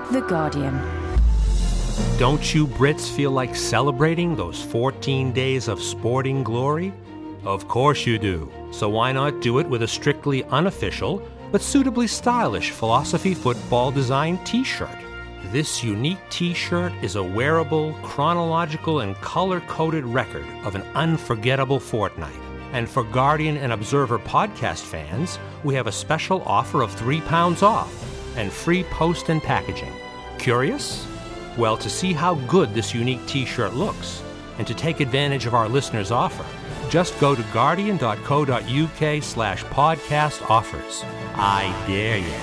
The Guardian. Don't you Brits feel like celebrating those 14 days of sporting glory? Of course you do. So why not do it with a strictly unofficial but suitably stylish philosophy football design t-shirt? This unique t-shirt is a wearable, chronological, and color-coded record of an unforgettable fortnight. And for Guardian and Observer podcast fans, we have a special offer of £3 off and free post and packaging. Curious? Well, to see how good this unique t-shirt looks and to take advantage of our listeners' offer, just go to guardian.co.uk/podcast offers. I dare you.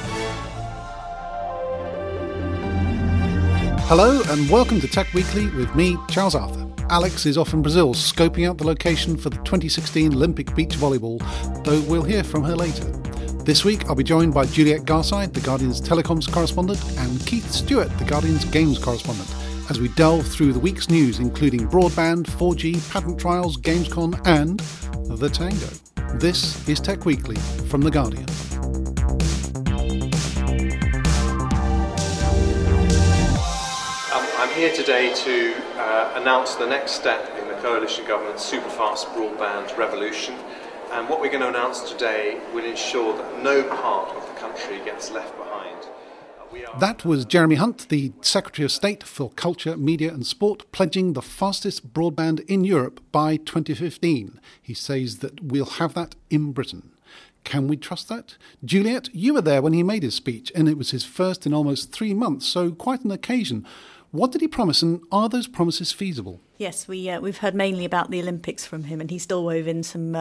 Hello and welcome to Tech Weekly with me, Charles Arthur. Alex is off in Brazil scoping out the location for the 2016 Olympic beach volleyball, though we'll hear from her later. This week I'll be joined by Juliet Garside, The Guardian's telecoms correspondent, and Keith Stewart, The Guardian's games correspondent, as we delve through the week's news including broadband, 4G, patent trials, Gamescom and the Tango. This is Tech Weekly from The Guardian. I'm here today to announce the next step in the coalition government's superfast broadband revolution, and what we're going to announce today will ensure that no part of the country gets left behind. That was Jeremy Hunt, the Secretary of State for Culture, Media and Sport, pledging the fastest broadband in Europe by 2015. He says that we'll have that in Britain. Can we trust that? Juliet, you were there when he made his speech, and it was his first in almost 3 months, so quite an occasion. What did he promise, and are those promises feasible? Yes, we've heard mainly about the Olympics from him, and he still wove in some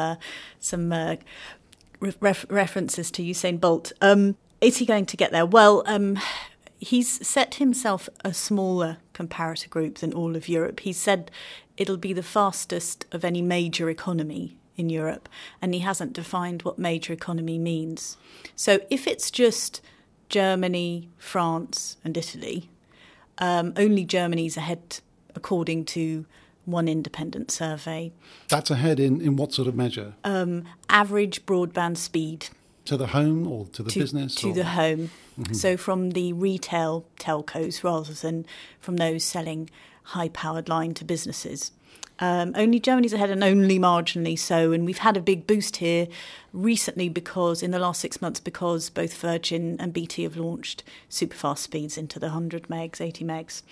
references to Usain Bolt. Is he going to get there? Well, he's set himself a smaller comparator group than all of Europe. He said it'll be the fastest of any major economy in Europe, and he hasn't defined what major economy means. So if it's just Germany, France and Italy, only Germany's ahead according to one independent survey. That's ahead in what sort of measure? Average broadband speed. To the home or to the business? To the home. Mm-hmm. So from the retail telcos rather than from those selling high-powered line to businesses. Only Germany's ahead and only marginally so. And we've had a big boost here recently because in the last 6 months because both Virgin and BT have launched super fast speeds into the 100 megs, 80 megs.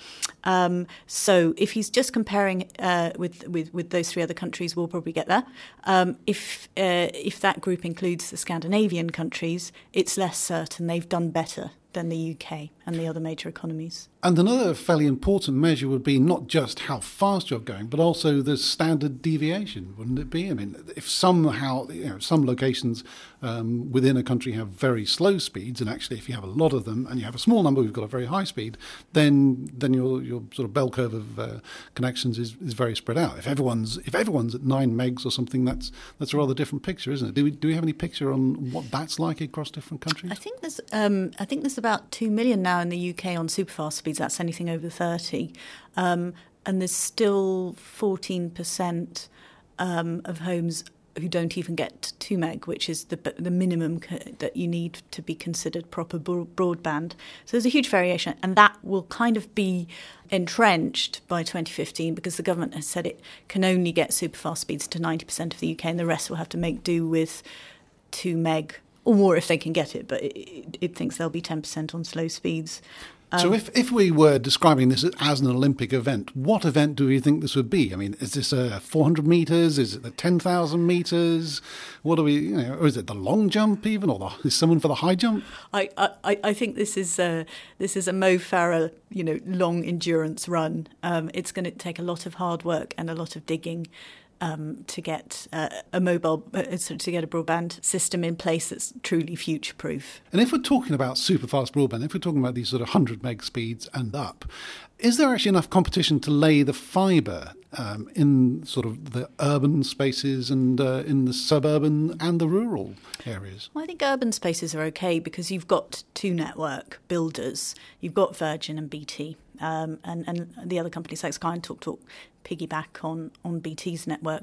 So if he's just comparing with those three other countries, we'll probably get there. If that group includes the Scandinavian countries, it's less certain. They've done better than the UK and the other major economies. And another fairly important measure would be not just how fast you're going, but also the standard deviation, wouldn't it be? I mean, if somehow, some locations within a country have very slow speeds, and actually if you have a lot of them and you have a small number who've got a very high speed, then your sort of bell curve of connections is very spread out. If everyone's at 9 megs or something, that's a rather different picture, isn't it? Do we have any picture on what that's like across different countries? I think there's about 2 million now in the UK on superfast speeds. That's anything over 30. And there's still 14% of homes who don't even get 2 meg, which is the minimum that you need to be considered proper broadband. So there's a huge variation, and that will kind of be entrenched by 2015 because the government has said it can only get superfast speeds to 90% of the UK, and the rest will have to make do with 2 meg or more if they can get it, but it thinks there'll be 10% on slow speeds. So if we were describing this as an Olympic event, what event do you think this would be? I mean, is this 400 metres? Is it the 10,000 metres? What do we, or is it the long jump even, or is someone for the high jump? I think this is a Mo Farah, long endurance run. It's going to take a lot of hard work and a lot of digging. To get to get a broadband system in place that's truly future-proof. And if we're talking about super-fast broadband, if we're talking about these sort of 100 meg speeds and up, is there actually enough competition to lay the fibre in sort of the urban spaces and in the suburban and the rural areas? Well, I think urban spaces are okay because you've got two network builders. You've got Virgin and BT. And the other companies like Sky and TalkTalk piggyback on BT's network.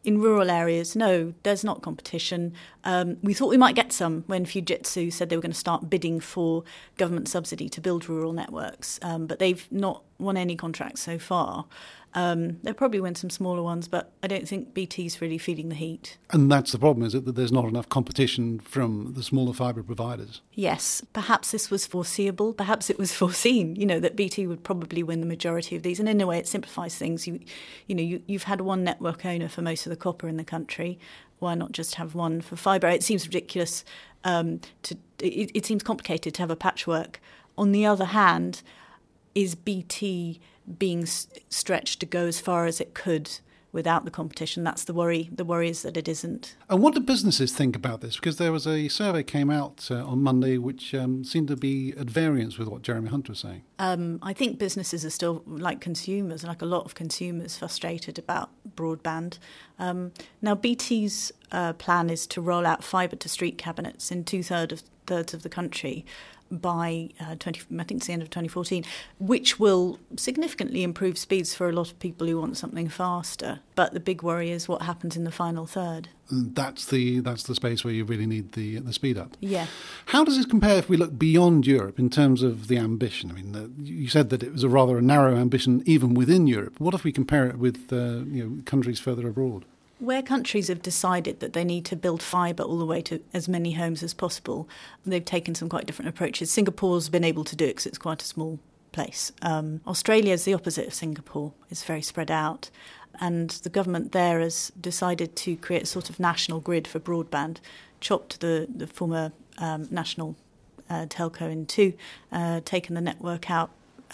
in rural areas, no, there's not competition. We thought we might get some when Fujitsu said they were going to start bidding for government subsidy to build rural networks, but they've not won any contracts so far. They'll probably win some smaller ones, but I don't think BT's really feeling the heat. And that's the problem, is it, that there's not enough competition from the smaller fibre providers? Yes, perhaps this was foreseeable. Perhaps it was foreseen, that BT would probably win the majority of these. And in a way, it simplifies things. You've had one network owner for most of the copper in the country. Why not just have one for fibre? It seems ridiculous. It seems complicated to have a patchwork. On the other hand, is BT being stretched to go as far as it could without the competition? That's the worry. The worry is that it isn't. And what do businesses think about this? Because there was a survey came out on Monday which seemed to be at variance with what Jeremy Hunt was saying. I think businesses are still, like consumers, like a lot of consumers, frustrated about broadband. Now, BT's plan is to roll out fibre to street cabinets in thirds of the country by I think it's the end of 2014, which will significantly improve speeds for a lot of people who want something faster. But the big worry is what happens in the final third. And that's the space where you really need the speed up. Yeah. How does it compare if we look beyond Europe in terms of the ambition? I mean, you said that it was a rather narrow ambition even within Europe. What if we compare it with countries further abroad? Where countries have decided that they need to build fibre all the way to as many homes as possible, they've taken some quite different approaches. Singapore's been able to do it because it's quite a small place. Australia is the opposite of Singapore. It's very spread out. And the government there has decided to create a sort of national grid for broadband, chopped the former national telco in two, taken the network out,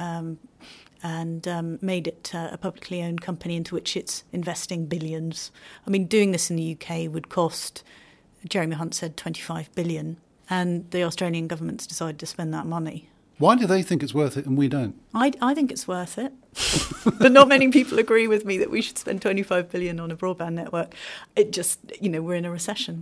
and made it a publicly owned company into which it's investing billions. I mean, doing this in the UK would cost, Jeremy Hunt said, 25 billion, and the Australian government's decided to spend that money. Why do they think it's worth it and we don't? I think it's worth it, but not many people agree with me that we should spend 25 billion on a broadband network. It just, we're in a recession.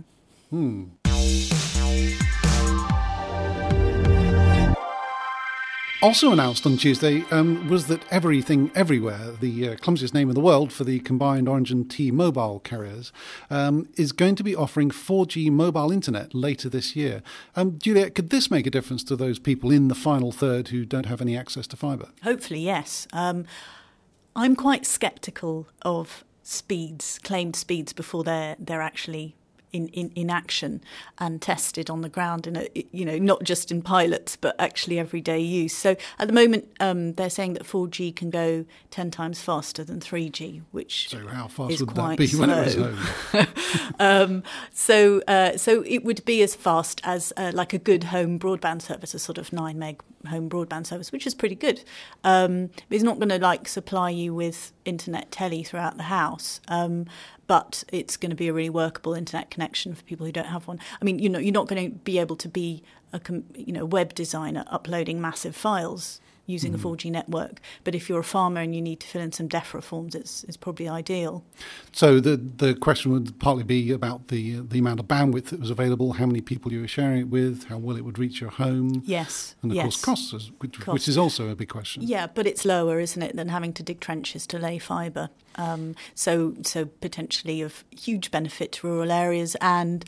Also announced on Tuesday was that Everything Everywhere, the clumsiest name in the world for the combined Orange and T-Mobile carriers, is going to be offering 4G mobile internet later this year. Juliet, could this make a difference to those people in the final third who don't have any access to fibre? Hopefully, yes. I'm quite sceptical of claimed speeds before they're actually in action and tested on the ground, not just in pilots but actually everyday use. So at the moment they're saying that 4G can go 10 times faster than 3G, which so how fast is would quite that be slow. when it was home? So it would be as fast as like a good home broadband service, a sort of 9 meg home broadband service, which is pretty good. It's not going to supply you with internet telly throughout the house, but it's going to be a really workable internet connection for people who don't have one. I mean, you're not going to be able to be a web designer uploading massive files using a 4G network, but if you're a farmer and you need to fill in some DEFRA forms, it's probably ideal. So the question would partly be about the amount of bandwidth that was available, how many people you were sharing it with, how well it would reach your home. Yes. And of course costs, which is also a big question. Yeah, but it's lower, isn't it, than having to dig trenches to lay fibre. So potentially of huge benefit to rural areas, and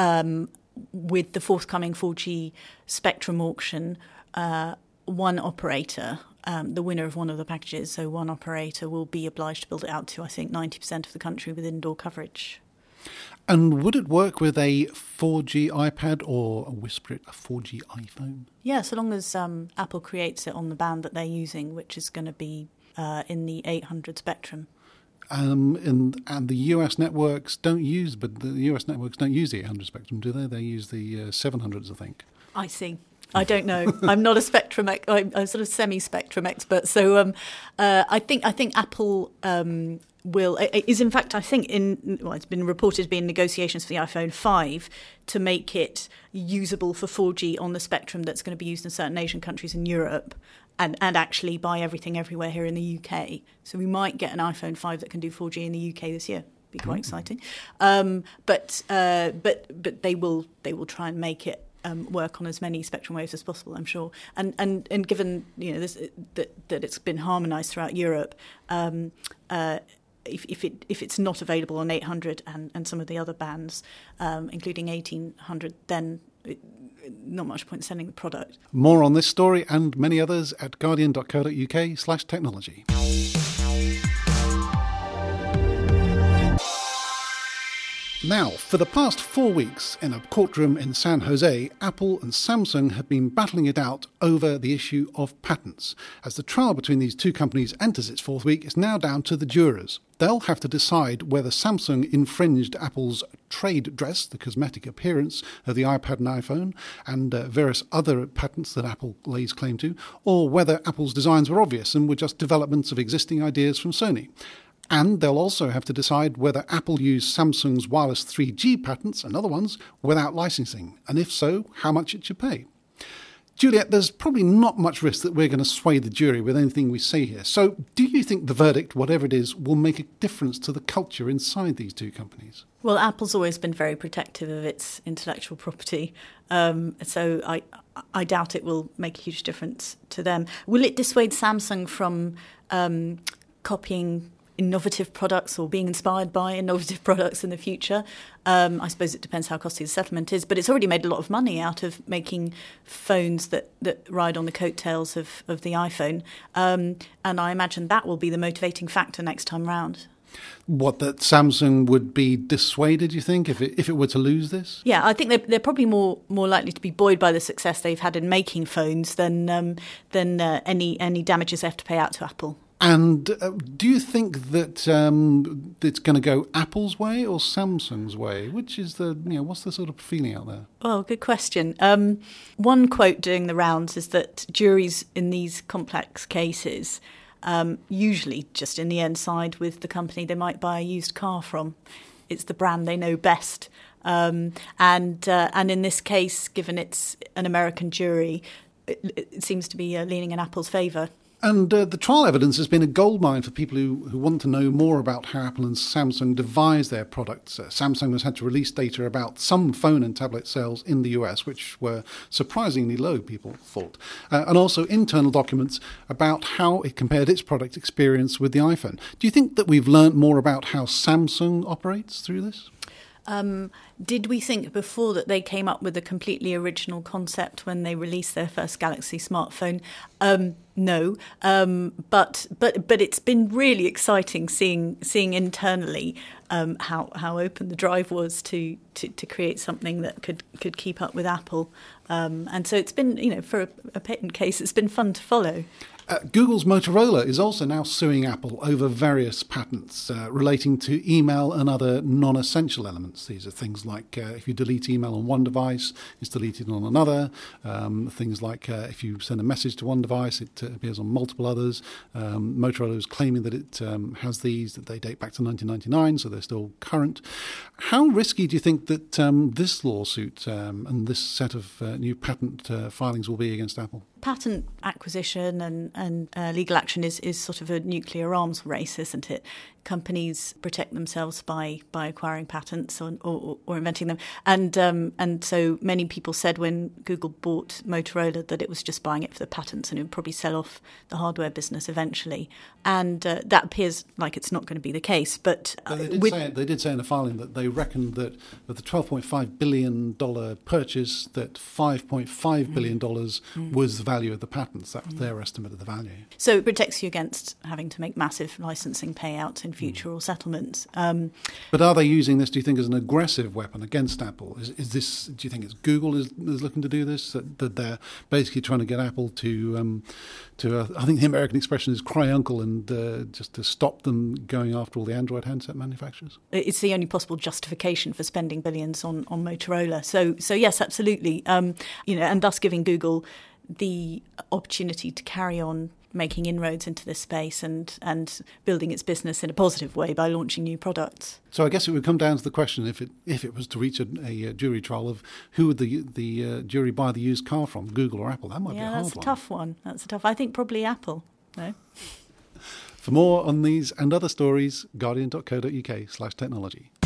with the forthcoming 4G spectrum auction, one operator, the winner of one of the packages, so one operator will be obliged to build it out to, I think, 90% of the country with indoor coverage. And would it work with a 4G iPad or, whisper it, a 4G iPhone? Yeah, so long as Apple creates it on the band that they're using, which is going to be in the 800 spectrum. And the US networks don't use the 800 spectrum, do they? They use the 700s, I think. I see. I don't know. I'm not a spectrum. I'm sort of semi-spectrum expert. So I think Apple is in fact, I think it's been reported to be in negotiations for the iPhone 5 to make it usable for 4G on the spectrum that's going to be used in certain Asian countries in Europe, and actually buy Everything Everywhere here in the UK. So we might get an iPhone 5 that can do 4G in the UK this year. Be quite exciting. But they will try and make it work on as many spectrum waves as possible, I'm sure. And given that it's been harmonised throughout Europe, if it's not available on 800 and some of the other bands, including 1800, then not much point sending the product. More on this story and many others at guardian.co.uk/technology. Now, for the past 4 weeks in a courtroom in San Jose, Apple and Samsung have been battling it out over the issue of patents. As the trial between these two companies enters its 4th week, it's now down to the jurors. They'll have to decide whether Samsung infringed Apple's trade dress, the cosmetic appearance of the iPad and iPhone, and various other patents that Apple lays claim to, or whether Apple's designs were obvious and were just developments of existing ideas from Sony. And they'll also have to decide whether Apple used Samsung's wireless 3G patents and other ones without licensing, and if so, how much it should pay. Juliet, there's probably not much risk that we're going to sway the jury with anything we say here. So do you think the verdict, whatever it is, will make a difference to the culture inside these two companies? Well, Apple's always been very protective of its intellectual property, so I doubt it will make a huge difference to them. Will it dissuade Samsung from copying innovative products or being inspired by innovative products in the future? I suppose it depends how costly the settlement is, but it's already made a lot of money out of making phones that ride on the coattails of the iPhone, and I imagine that will be the motivating factor next time round. What, that Samsung would be dissuaded, you think, if it were to lose this? Yeah, I think they're probably more likely to be buoyed by the success they've had in making phones than any damages they have to pay out to Apple. And do you think that it's going to go Apple's way or Samsung's way? Which is what's the sort of feeling out there? Well, good question. One quote doing the rounds is that juries in these complex cases usually just in the end side with the company they might buy a used car from. It's the brand they know best. And in this case, given it's an American jury, it seems to be leaning in Apple's favour. And the trial evidence has been a goldmine for people who want to know more about how Apple and Samsung devise their products. Samsung has had to release data about some phone and tablet sales in the US, which were surprisingly low, people thought, and also internal documents about how it compared its product experience with the iPhone. Do you think that we've learnt more about how Samsung operates through this? Did we think before that they came up with a completely original concept when they released their first Galaxy smartphone? No, but it's been really exciting seeing internally how open the drive was to create something that could keep up with Apple, and so it's been, for a patent case, it's been fun to follow. Google's Motorola is also now suing Apple over various patents relating to email and other non-essential elements. These are things like if you delete email on one device, it's deleted on another. Things like if you send a message to one device, it appears on multiple others. Motorola is claiming that it has these, that they date back to 1999, so they're still current. How risky do you think that this lawsuit and this set of new patent filings will be against Apple? Patent acquisition and legal action is sort of a nuclear arms race, isn't it? Companies protect themselves by acquiring patents or inventing them, and so many people said when Google bought Motorola that it was just buying it for the patents and it would probably sell off the hardware business eventually, and that appears like it's not going to be the case. But they did say in the filing that they reckoned that of the $12.5 billion purchase, that $5.5 billion was the value of the patents. That was their estimate of the value. So it protects you against having to make massive licensing payouts in future or settlements. But are they using this, do you think, as an aggressive weapon against Apple? Is this? Do you think it's Google is looking to do this? That they're basically trying to get Apple to I think the American expression is cry uncle, and just to stop them going after all the Android handset manufacturers? It's the only possible justification for spending billions on Motorola. So yes, absolutely. And thus giving Google the opportunity to carry on making inroads into this space and building its business in a positive way by launching new products. So I guess it would come down to the question, if it was to reach a jury trial, of who would the jury buy the used car from, Google or Apple? That might be a hard one. Yeah, that's a tough one. I think probably Apple. No. For more on these and other stories, guardian.co.uk/technology.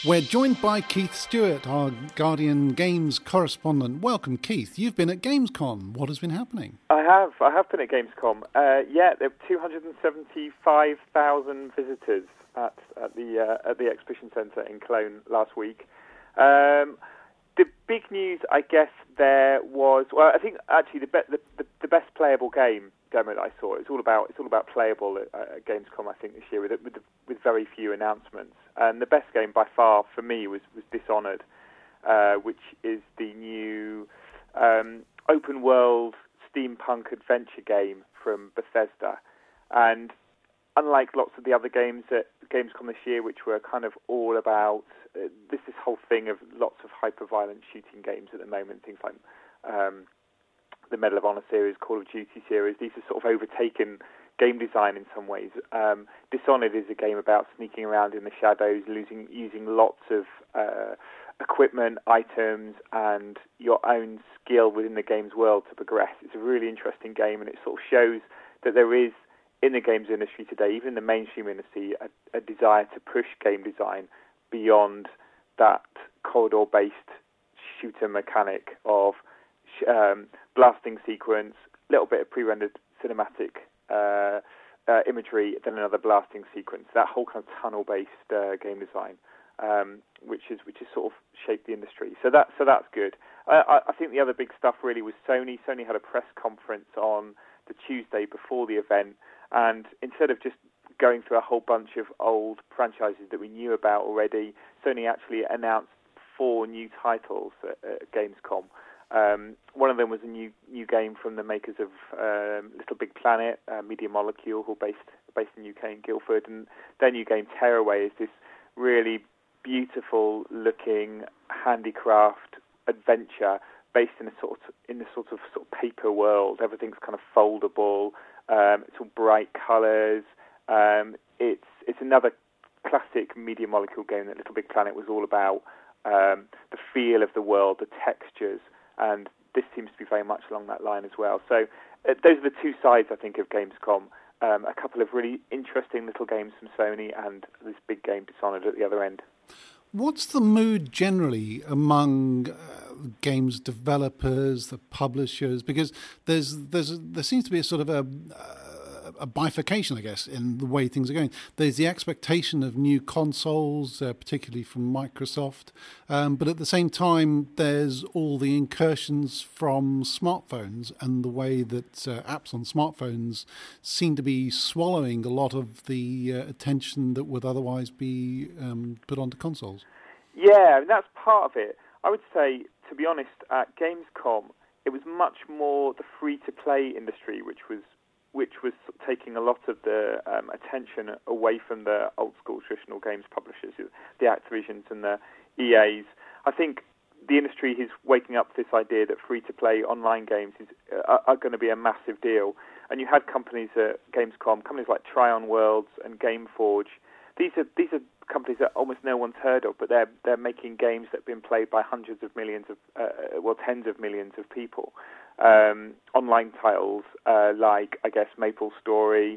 We're joined by Keith Stewart, our Guardian Games correspondent. Welcome, Keith. You've been at Gamescom. What has been happening? I have been at Gamescom. There were 275,000 visitors at the exhibition centre in Cologne last week. The big news, I guess, there was. Well, I think actually the best playable game demo that I saw. It's all about playable at Gamescom. I think this year with very few announcements. And the best game by far for me was Dishonored, which is the new open world steampunk adventure game from Bethesda. And unlike lots of the other games at Gamescom this year, which were kind of all about this whole thing of lots of hyper-violent shooting games at the moment, things like the Medal of Honor series, Call of Duty series, these are sort of overtaken game design in some ways. Dishonored is a game about sneaking around in the shadows, using lots of equipment, items, and your own skill within the game's world to progress. It's a really interesting game, and it sort of shows that there is, in the games industry today, even in the mainstream industry, a desire to push game design beyond that corridor-based shooter mechanic of blasting sequence, little bit of pre-rendered cinematic imagery, then another blasting sequence. That whole kind of tunnel-based game design, which is sort of shaped the industry. So that's good. I think the other big stuff really was Sony. Sony had a press conference on the Tuesday before the event, and instead of just going through a whole bunch of old franchises that we knew about already, Sony actually announced 4 new titles at Gamescom. One of them was a new game from the makers of Little Big Planet, Media Molecule, who are based in the UK in Guildford, and their new game Tearaway is this really beautiful-looking handicraft adventure based in a sort of paper world. Everything's kind of foldable. It's all bright colours. It's another classic Media Molecule game that Little Big Planet was all about. The feel of the world, the textures, and this seems to be very much along that line as well. So those are the two sides, I think, of Gamescom. A couple of really interesting little games from Sony and this big game Dishonored at the other end. What's the mood generally among games developers, the publishers? Because there seems to be a sort of a bifurcation, I guess, in the way things are going. There's the expectation of new consoles, particularly from Microsoft, but at the same time, there's all the incursions from smartphones and the way that apps on smartphones seem to be swallowing a lot of the attention that would otherwise be put onto consoles. Yeah, that's part of it. I would say, to be honest, at Gamescom, it was much more the free-to-play industry, which was taking a lot of the attention away from the old-school traditional games publishers, the Activisions and the EAs. I think the industry is waking up to this idea that free-to-play online games are going to be a massive deal. And you had companies at Gamescom, companies like Trion Worlds and Gameforge. These are companies that almost no one's heard of, but they're making games that have been played by hundreds of millions of, tens of millions of people. Online titles like, I guess, MapleStory,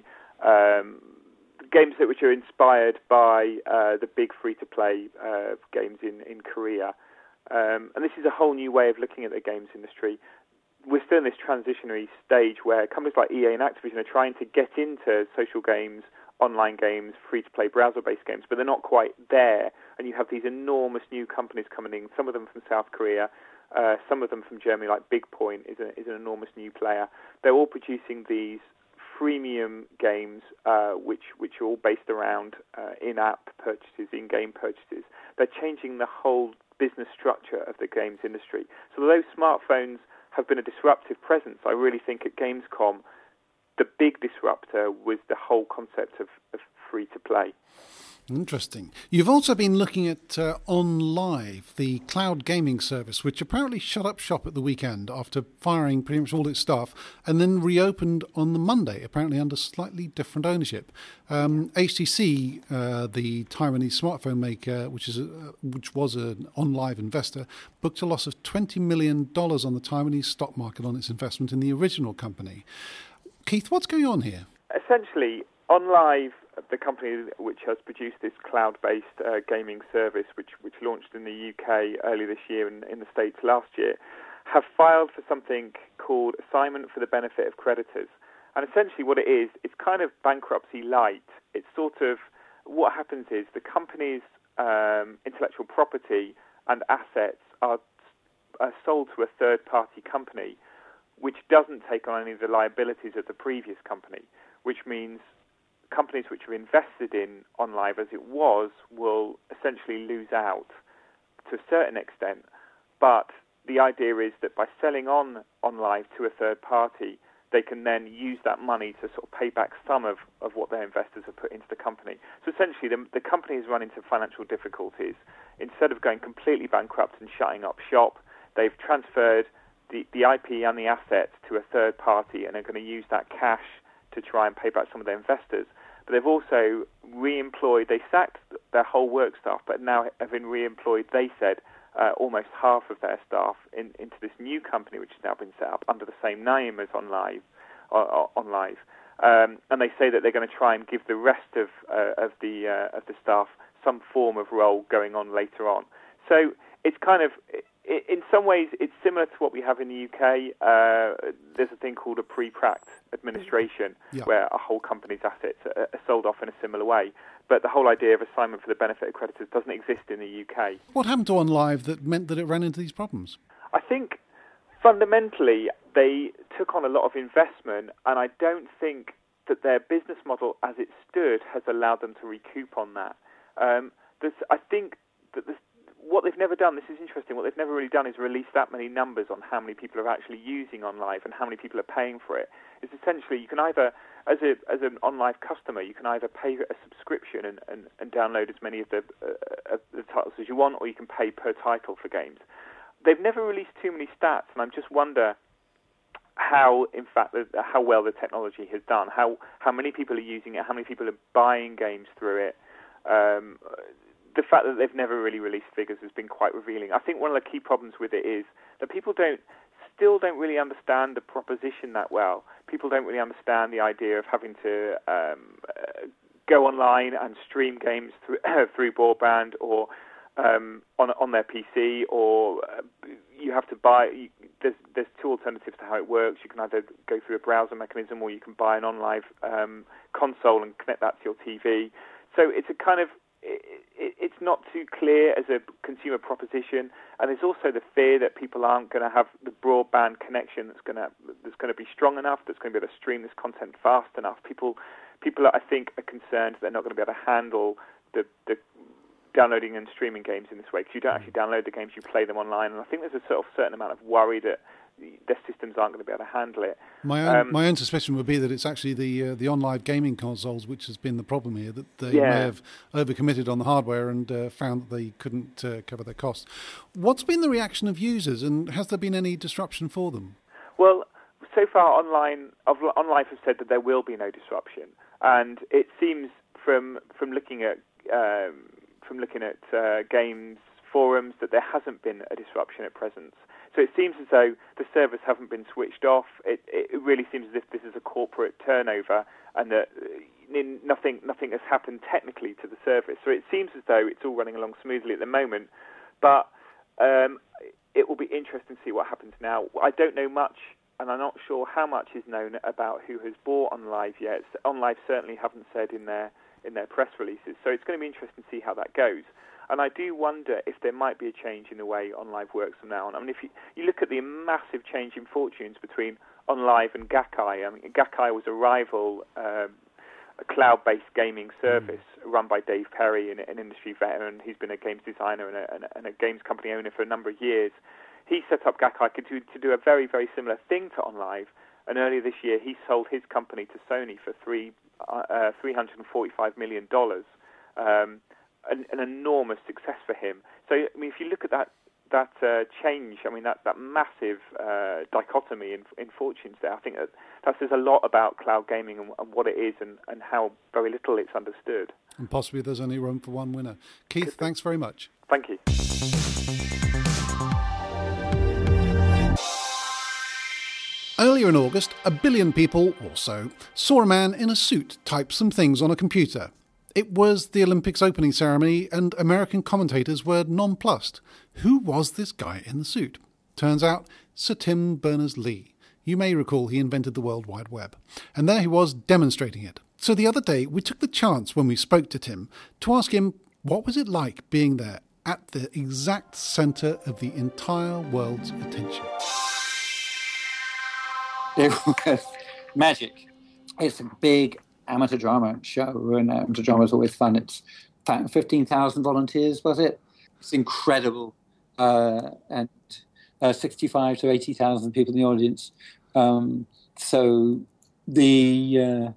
games which are inspired by the big free-to-play games in Korea. And this is a whole new way of looking at the games industry. We're still in this transitionary stage where companies like EA and Activision are trying to get into social games, online games, free-to-play browser-based games, but they're not quite there. And you have these enormous new companies coming in, some of them from South Korea, some of them from Germany, like BigPoint is an enormous new player. They're all producing these freemium games, which are all based around in-app purchases, in-game purchases. They're changing the whole business structure of the games industry. So although smartphones have been a disruptive presence, I really think at Gamescom, the big disruptor was the whole concept of free-to-play. Interesting. You've also been looking at OnLive, the cloud gaming service, which apparently shut up shop at the weekend after firing pretty much all its staff, and then reopened on the Monday, apparently under slightly different ownership. HTC, the Taiwanese smartphone maker, which was an OnLive investor, booked a loss of $20 million on the Taiwanese stock market on its investment in the original company. Keith, what's going on here? Essentially, OnLive the company which has produced this cloud-based gaming service, which launched in the UK earlier this year and in the States last year, have filed for something called Assignment for the Benefit of Creditors. And essentially what it is, it's kind of bankruptcy light. It's sort of, what happens is the company's intellectual property and assets are sold to a third-party company, which doesn't take on any of the liabilities of the previous company, which means companies which are invested in OnLive as it was will essentially lose out to a certain extent. But the idea is that by selling on OnLive to a third party, they can then use that money to sort of pay back some of what their investors have put into the company. So essentially, the company has run into financial difficulties. Instead of going completely bankrupt and shutting up shop, they've transferred the IP and the assets to a third party and are going to use that cash to try and pay back some of their investors. But they've also re-employed, they sacked their whole work staff, but now have been re-employed, they said, almost half of their staff into this new company, which has now been set up under the same name as OnLive. And they say that they're going to try and give the rest of the staff some form of role going on later on. So it's kind of, in some ways, it's similar to what we have in the UK. There's a thing called a pre-pract administration, where a whole company's assets are sold off in a similar way. But the whole idea of assignment for the benefit of creditors doesn't exist in the UK. What happened to OnLive that meant that it ran into these problems? I think fundamentally they took on a lot of investment, and I don't think that their business model as it stood has allowed them to recoup on that. I think that what they've never done, this is interesting, what they've never really done is release that many numbers on how many people are actually using OnLive and how many people are paying for it. It's essentially, you can either, as an OnLive customer, you can either pay a subscription and download as many of the titles as you want, or you can pay per title for games. They've never released too many stats, and I just wonder how, in fact, how well the technology has done, how many people are using it, how many people are buying games through it. The fact that they've never really released figures has been quite revealing. I think one of the key problems with it is that people still don't really understand the proposition that well. People don't really understand the idea of having to go online and stream games through broadband or on their PC, or you have to buy. There's two alternatives to how it works. You can either go through a browser mechanism, or you can buy an OnLive console and connect that to your TV. So it's a kind of, it's not too clear as a consumer proposition, and there's also the fear that people aren't going to have the broadband connection that's going to be strong enough, that's going to be able to stream this content fast enough. People, I think, are concerned that they're not going to be able to handle the downloading and streaming games in this way, because you don't actually download the games, you play them online, and I think there's a sort of certain amount of worry that their systems aren't going to be able to handle it. My own suspicion would be that it's actually the OnLive gaming consoles which has been the problem here, that they may have overcommitted on the hardware and found that they couldn't cover their costs. What's been the reaction of users, and has there been any disruption for them? Well, so far OnLive has said that there will be no disruption, and it seems from looking at games forums that there hasn't been a disruption at present. So it seems as though the servers haven't been switched off. It really seems as if this is a corporate turnover, and that nothing has happened technically to the service. So it seems as though it's all running along smoothly at the moment. But it will be interesting to see what happens now. I don't know much, and I'm not sure how much is known about who has bought OnLive yet. OnLive certainly haven't said in their press releases. So it's going to be interesting to see how that goes. And I do wonder if there might be a change in the way OnLive works from now on. I mean, if you look at the massive change in fortunes between OnLive and Gakkai. I mean, Gakkai was a rival, a cloud-based gaming service run by Dave Perry, an industry veteran. He's been a games designer and a games company owner for a number of years. He set up Gakkai to do a very, very similar thing to OnLive. And earlier this year, he sold his company to Sony for $345 million. An enormous success for him. So, I mean, if you look at that change, I mean, that massive dichotomy in fortunes there, I think that says a lot about cloud gaming and what it is and how very little it's understood. And possibly there's only room for one winner. Keith, thanks very much. Thank you. Earlier in August, 1 billion people, or so, saw a man in a suit type some things on a computer. It was the Olympics opening ceremony, and American commentators were nonplussed. Who was this guy in the suit? Turns out, Sir Tim Berners-Lee. You may recall he invented the World Wide Web. And there he was demonstrating it. So the other day, we took the chance when we spoke to Tim to ask him what was it like being there at the exact centre of the entire world's attention. It was magic. It's a big amateur drama show, and amateur drama is always fun. It's 15,000 volunteers, was it? It's incredible. And 65 to 80,000 people in the audience. So the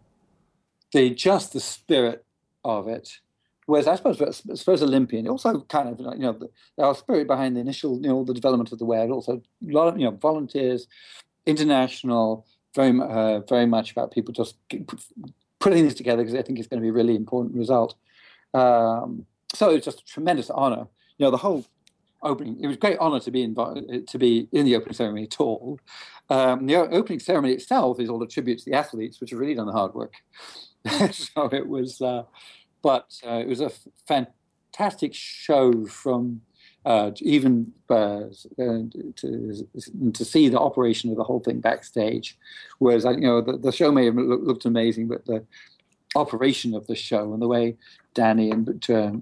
spirit of it was, I suppose, Olympian. Also, kind of, the spirit behind the initial, the development of the web. Also, a lot of, volunteers, international, very much about people just putting this together because I think it's going to be a really important result. So it's just a tremendous honor. The whole opening. It was a great honor to be in the opening ceremony at all. The opening ceremony itself is all a tribute to the athletes, which have really done the hard work. So it was, it was a fantastic show from even to see the operation of the whole thing backstage. Whereas the show may have looked amazing, but the operation of the show and the way Danny and the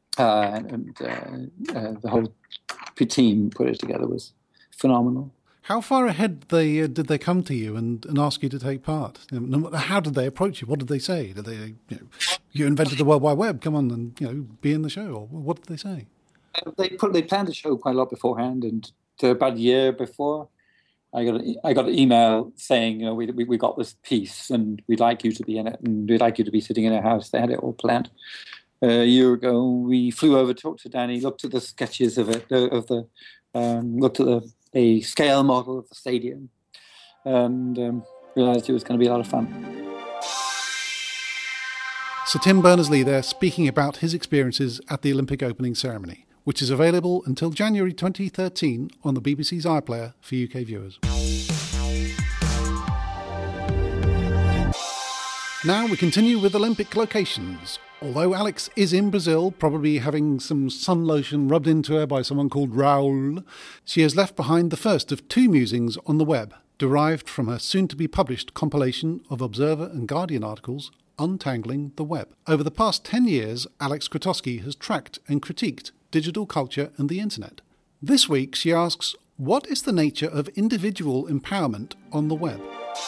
whole team put it together was phenomenal. How far ahead did they come to you and ask you to take part? How did they approach you? What did they say? Did they, you invented the World Wide Web, come on and be in the show? Or what did they say? They planned the show quite a lot beforehand, and about a year before, I got an email saying, we got this piece and we'd like you to be in it, and we'd like you to be sitting in our house. They had it all planned. A year ago, we flew over, talked to Danny, looked at the sketches of it, looked at a scale model of the stadium, and realised it was going to be a lot of fun. Sir Tim Berners-Lee there speaking about his experiences at the Olympic opening ceremony, which is available until January 2013 on the BBC's iPlayer for UK viewers. Now we continue with Olympic locations. Although Alex is in Brazil, probably having some sun lotion rubbed into her by someone called Raul, she has left behind the first of 2 musings on the web, derived from her soon-to-be-published compilation of Observer and Guardian articles, Untangling the Web. Over the past 10 years, Alex Krotowski has tracked and critiqued digital culture and the internet. This week, she asks, what is the nature of individual empowerment on the web?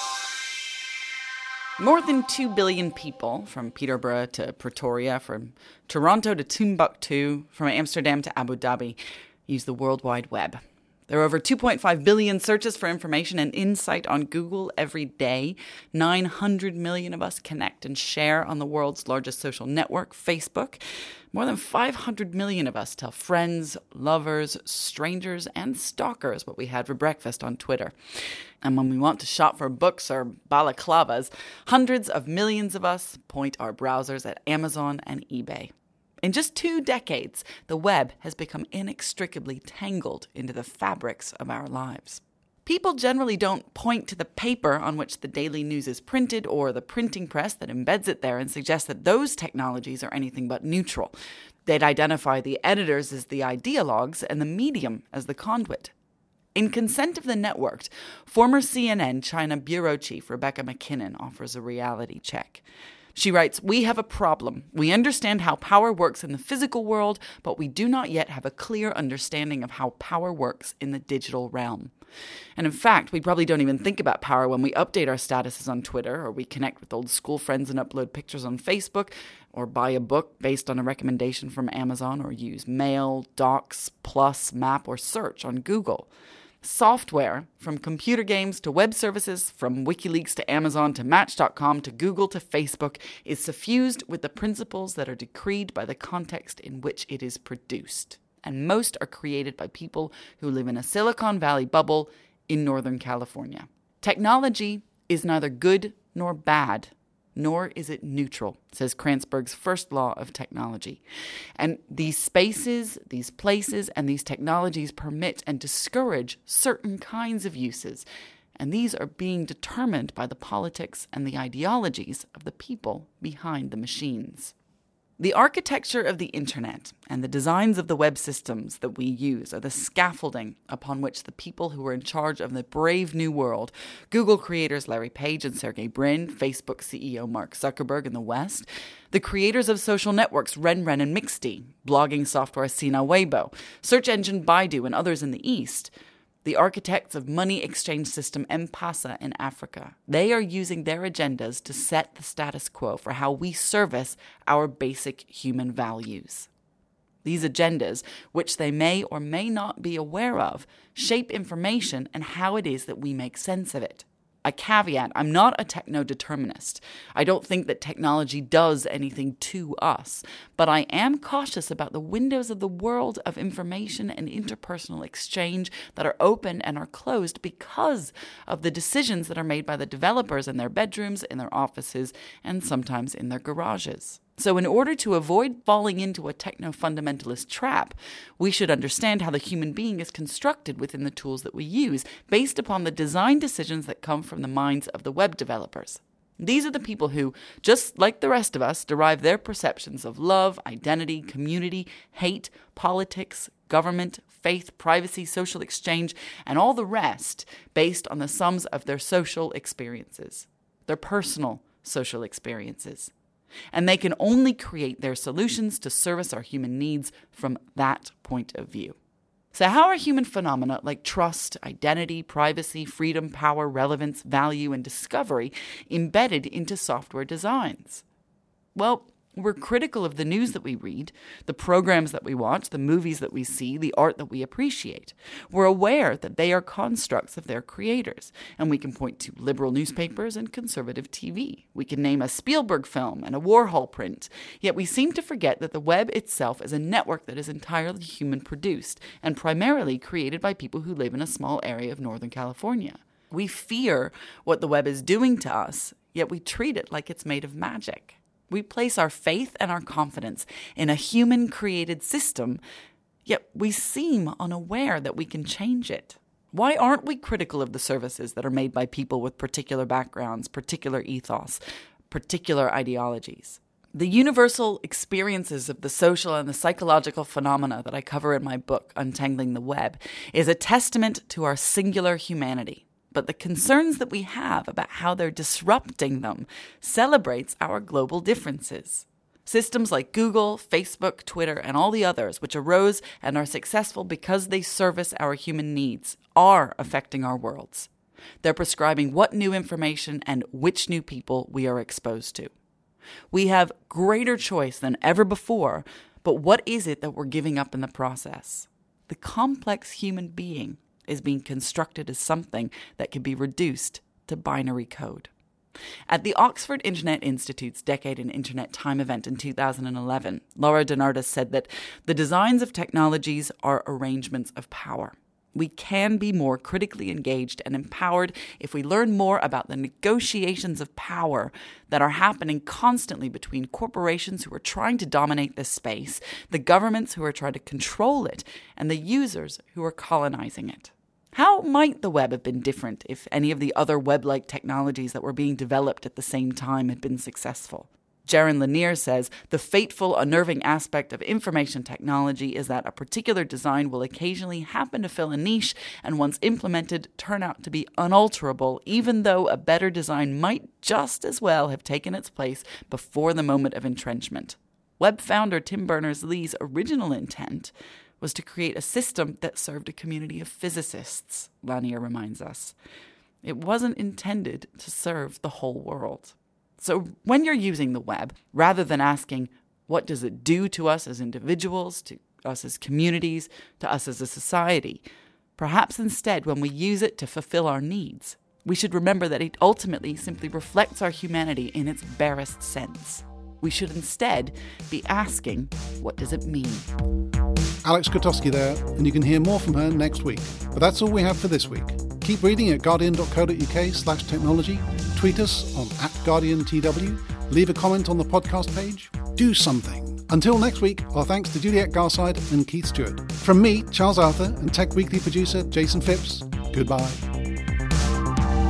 More than 2 billion people, from Peterborough to Pretoria, from Toronto to Timbuktu, from Amsterdam to Abu Dhabi, use the World Wide Web. There are over 2.5 billion searches for information and insight on Google every day. 900 million of us connect and share on the world's largest social network, Facebook. More than 500 million of us tell friends, lovers, strangers, and stalkers what we had for breakfast on Twitter. And when we want to shop for books or balaclavas, hundreds of millions of us point our browsers at Amazon and eBay. In just 2 decades, the web has become inextricably tangled into the fabrics of our lives. People generally don't point to the paper on which the daily news is printed or the printing press that embeds it there and suggest that those technologies are anything but neutral. They'd identify the editors as the ideologues and the medium as the conduit. In Consent of the Networked, former CNN China bureau chief Rebecca McKinnon offers a reality check. She writes, "We have a problem. We understand how power works in the physical world, but we do not yet have a clear understanding of how power works in the digital realm." And in fact, we probably don't even think about power when we update our statuses on Twitter, or we connect with old school friends and upload pictures on Facebook, or buy a book based on a recommendation from Amazon, or use Mail, Docs, Plus, Map, or Search on Google. Software, from computer games to web services, from WikiLeaks to Amazon to Match.com to Google to Facebook, is suffused with the principles that are decreed by the context in which it is produced. And most are created by people who live in a Silicon Valley bubble in Northern California. Technology is neither good nor bad, nor is it neutral, says Kranzberg's first law of technology. And these spaces, these places, and these technologies permit and discourage certain kinds of uses. And these are being determined by the politics and the ideologies of the people behind the machines. The architecture of the internet and the designs of the web systems that we use are the scaffolding upon which the people who are in charge of the brave new world, Google creators Larry Page and Sergey Brin, Facebook CEO Mark Zuckerberg in the West, the creators of social networks Renren and Mixti, blogging software Sina Weibo, search engine Baidu and others in the East, the architects of money exchange system M-Pesa in Africa. They are using their agendas to set the status quo for how we service our basic human values. These agendas, which they may or may not be aware of, shape information and how it is that we make sense of it. A caveat, I'm not a techno-determinist. I don't think that technology does anything to us, but I am cautious about the windows of the world of information and interpersonal exchange that are open and are closed because of the decisions that are made by the developers in their bedrooms, in their offices, and sometimes in their garages. So in order to avoid falling into a techno-fundamentalist trap, we should understand how the human being is constructed within the tools that we use, based upon the design decisions that come from the minds of the web developers. These are the people who, just like the rest of us, derive their perceptions of love, identity, community, hate, politics, government, faith, privacy, social exchange, and all the rest based on the sums of their social experiences, their personal social experiences. And they can only create their solutions to service our human needs from that point of view. So how are human phenomena like trust, identity, privacy, freedom, power, relevance, value, and discovery embedded into software designs? Well, we're critical of the news that we read, the programs that we watch, the movies that we see, the art that we appreciate. We're aware that they are constructs of their creators, and we can point to liberal newspapers and conservative TV. We can name a Spielberg film and a Warhol print, yet we seem to forget that the web itself is a network that is entirely human-produced and primarily created by people who live in a small area of Northern California. We fear what the web is doing to us, yet we treat it like it's made of magic. We place our faith and our confidence in a human-created system, yet we seem unaware that we can change it. Why aren't we critical of the services that are made by people with particular backgrounds, particular ethos, particular ideologies? The universal experiences of the social and the psychological phenomena that I cover in my book, Untangling the Web, is a testament to our singular humanity. But the concerns that we have about how they're disrupting them celebrates our global differences. Systems like Google, Facebook, Twitter, and all the others, which arose and are successful because they service our human needs, are affecting our worlds. They're prescribing what new information and which new people we are exposed to. We have greater choice than ever before, but what is it that we're giving up in the process? The complex human being is being constructed as something that can be reduced to binary code. At the Oxford Internet Institute's Decade in Internet Time event in 2011, Laura Donardis said that the designs of technologies are arrangements of power. We can be more critically engaged and empowered if we learn more about the negotiations of power that are happening constantly between corporations who are trying to dominate this space, the governments who are trying to control it, and the users who are colonizing it. How might the web have been different if any of the other web-like technologies that were being developed at the same time had been successful? Jaron Lanier says, the fateful, unnerving aspect of information technology is that a particular design will occasionally happen to fill a niche and once implemented turn out to be unalterable, even though a better design might just as well have taken its place before the moment of entrenchment. Web founder Tim Berners-Lee's original intent was to create a system that served a community of physicists, Lanier reminds us. It wasn't intended to serve the whole world. So when you're using the web, rather than asking, what does it do to us as individuals, to us as communities, to us as a society, perhaps instead when we use it to fulfill our needs, we should remember that it ultimately simply reflects our humanity in its barest sense. We should instead be asking, what does it mean? Alex Grotowski there, and you can hear more from her next week. But that's all we have for this week. Keep reading at guardian.co.uk/technology, tweet us on @GuardianTW, leave a comment on the podcast page. Do something. Until next week, our thanks to Juliet Garside and Keith Stewart. From me, Charles Arthur, and Tech Weekly producer Jason Phipps, goodbye.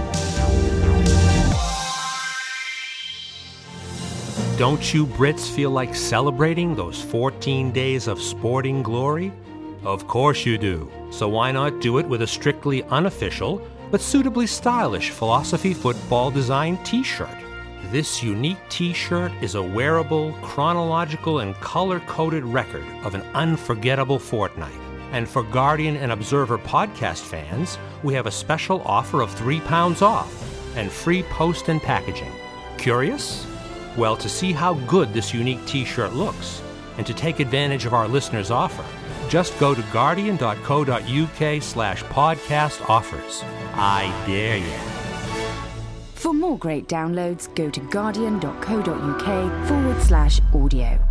Don't you Brits feel like celebrating those 14 days of sporting glory? Of course you do. So why not do it with a strictly unofficial but suitably stylish Philosophy Football Design t-shirt? This unique t-shirt is a wearable, chronological, and color-coded record of an unforgettable fortnight. And for Guardian and Observer podcast fans, we have a special offer of £3 off and free post and packaging. Curious? Well, to see how good this unique t-shirt looks and to take advantage of our listeners' offer, just go to guardian.co.uk/podcast offers. I dare you. For more great downloads, go to guardian.co.uk/audio.